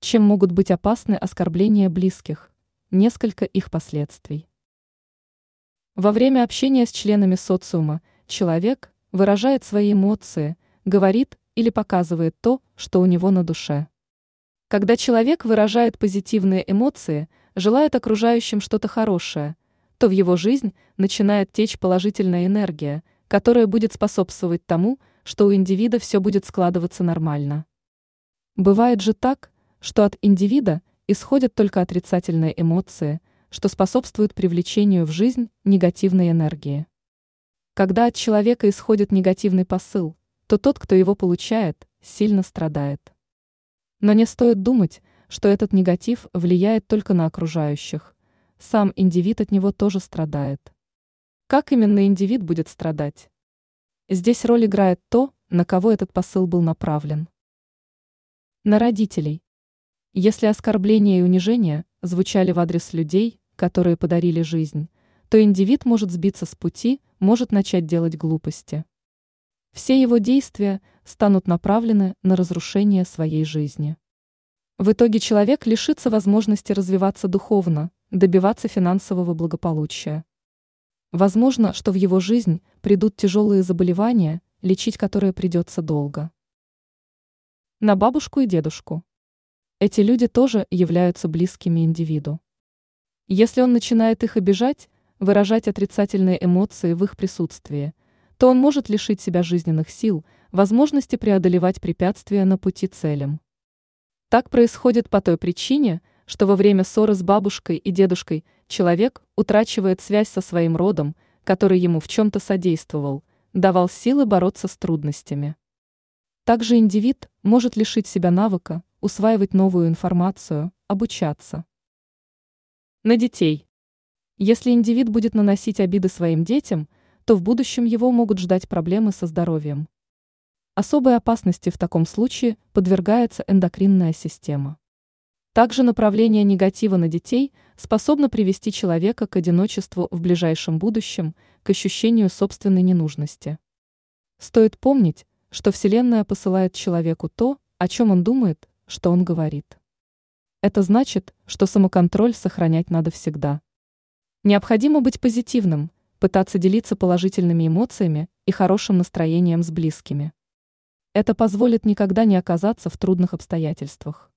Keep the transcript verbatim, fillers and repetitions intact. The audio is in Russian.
Чем могут быть опасны оскорбления близких? Несколько их последствий. Во время общения с членами социума человек выражает свои эмоции, говорит или показывает то, что у него на душе. Когда человек выражает позитивные эмоции, желает окружающим что-то хорошее, то в его жизнь начинает течь положительная энергия, которая будет способствовать тому, что у индивида все будет складываться нормально. Бывает же так, что от индивида исходят только отрицательные эмоции, что способствует привлечению в жизнь негативной энергии. Когда от человека исходит негативный посыл, то тот, кто его получает, сильно страдает. Но не стоит думать, что этот негатив влияет только на окружающих. Сам индивид от него тоже страдает. Как именно индивид будет страдать? Здесь роль играет то, на кого этот посыл был направлен. На родителей. Если оскорбления и унижения звучали в адрес людей, которые подарили жизнь, то индивид может сбиться с пути, может начать делать глупости. Все его действия станут направлены на разрушение своей жизни. В итоге человек лишится возможности развиваться духовно, добиваться финансового благополучия. Возможно, что в его жизнь придут тяжелые заболевания, лечить которые придется долго. На бабушку и дедушку. Эти люди тоже являются близкими индивиду. Если он начинает их обижать, выражать отрицательные эмоции в их присутствии, то он может лишить себя жизненных сил, возможности преодолевать препятствия на пути целям. Так происходит по той причине, что во время ссоры с бабушкой и дедушкой человек утрачивает связь со своим родом, который ему в чем-то содействовал, давал силы бороться с трудностями. Также индивид может лишить себя навыка усваивать новую информацию, обучаться. На детей. Если индивид будет наносить обиды своим детям, то в будущем его могут ждать проблемы со здоровьем. Особой опасности в таком случае подвергается эндокринная система. Также направление негатива на детей способно привести человека к одиночеству в ближайшем будущем, к ощущению собственной ненужности. Стоит помнить, что Вселенная посылает человеку то, о чем он думает, что он говорит. Это значит, что самоконтроль сохранять надо всегда. Необходимо быть позитивным, пытаться делиться положительными эмоциями и хорошим настроением с близкими. Это позволит никогда не оказаться в трудных обстоятельствах.